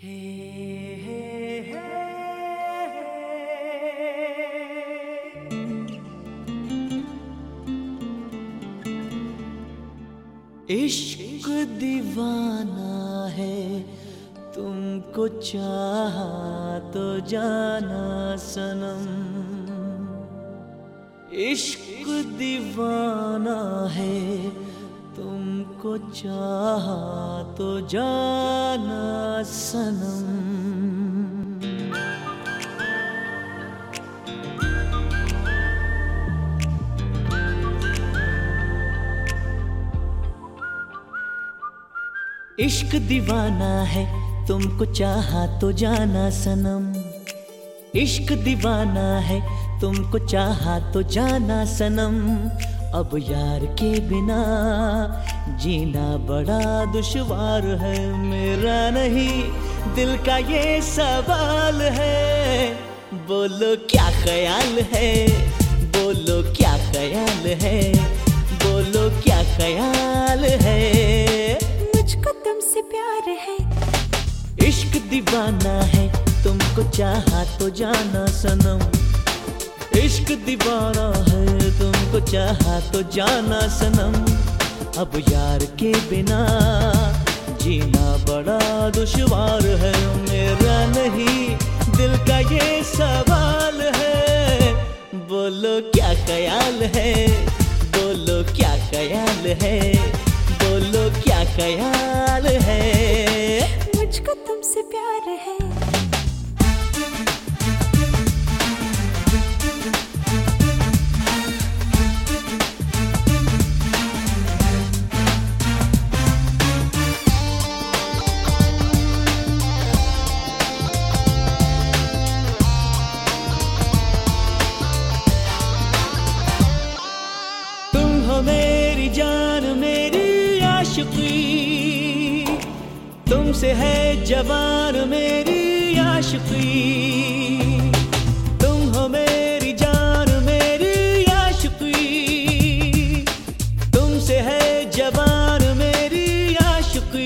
इश्क दीवाना है, तुमको चाहा तो जाना सनम। इश्क दीवाना है, तुमको चाहा तो जाना सनम। इश्क दीवाना है, तुमको चाहा तो जाना सनम। इश्क दीवाना है, तुमको चाहा तो जाना सनम। अब यार के बिना जीना बड़ा दुश्वार है। मेरा नहीं दिल का ये सवाल है, बोलो क्या ख्याल है, बोलो क्या ख्याल है, बोलो क्या ख्याल है। मुझको तुमसे प्यार है, इश्क दीवाना है, तुमको चाहा तो जाना सनम। इश्क दीवाना है, तुमको चाहा तो जाना सनम। अब यार के बिना जीना बड़ा दुश्वार है। मेरा नहीं दिल का ये सवाल है, बोलो क्या ख्याल है, बोलो क्या ख्याल है, बोलो क्या ख्याल है। मुझको तुमसे प्यार है। मेरी जान मेरी आशिकी, तुमसे है जवान मेरी आशिकी। तुम हो मेरी जान मेरी आशिकी, तुमसे है जवान मेरी आशिकी।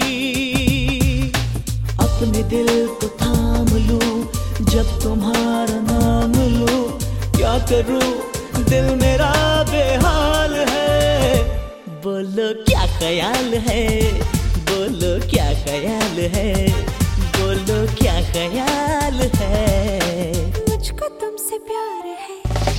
अपने दिल को थाम लूं जब तुम्हारा नाम लूं, क्या करूं दिल मेरा बेहाल है। बोलो क्या ख्याल है, बोलो क्या ख्याल है, बोलो क्या ख्याल है। मुझको तुमसे प्यार है।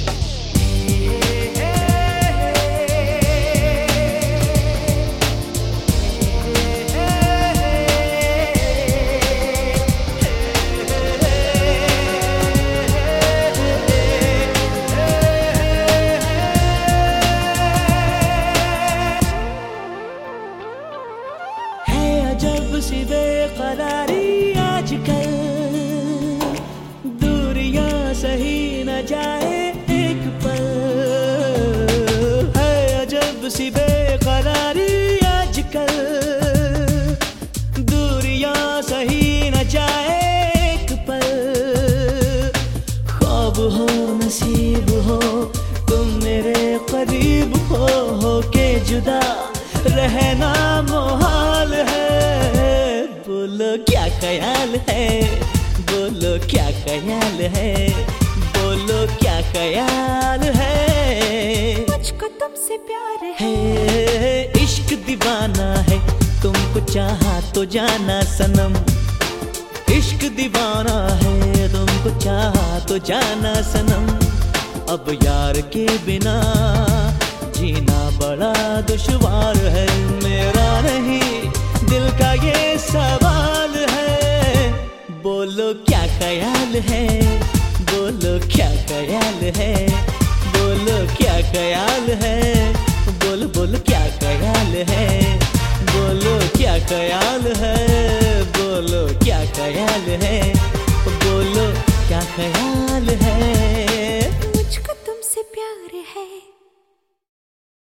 जब सी बेकरारी आजकल, दूरियां सही न जाए एक पल। है अजब सी बेकरारी आजकल, दूरियां सही न जाए एक पल। ख्वाब हो नसीब हो, तुम मेरे करीब हो के जुदा रहना मुहाल है। बोलो क्या ख्याल है, बोलो क्या ख्याल है, बोलो क्या ख्याल है। मुझको तुमसे प्यार है। इश्क दीवाना है, तुमको चाहा तो जाना सनम। इश्क दीवाना है, तुमको चाहा तो जाना सनम। अब यार के बिना जीना बड़ा दुश्वार है। मेरा नहीं दिल का ये सवाल है, बोलो क्या ख्याल है, बोलो क्या ख्याल है, बोलो क्या ख्याल है। बोलो बोलो क्या ख्याल है, बोलो क्या ख्याल है, बोलो क्या ख्याल है, बोलो क्या ख्याल